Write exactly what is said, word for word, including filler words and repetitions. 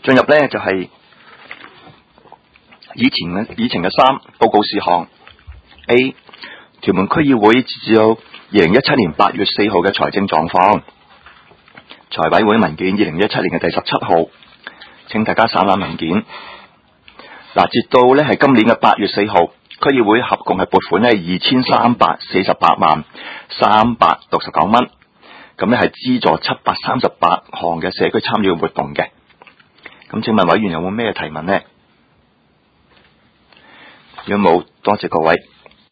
進入呢就係、是、以前嘅以前嘅三報告事項。A. 屯門區議會截至到二零一七年八月四號嘅財政狀況，財委會文件二零一七年嘅第十七號，請大家散覽文件。嗱，截到呢係今年嘅八月四號，區議會合共係撥款呢二千三百四十八萬三百六十九蚊，咁呢係資助七百三十八項嘅社區參與活動嘅。咁請問委員有冇咩提問呢？如果冇，多謝各位。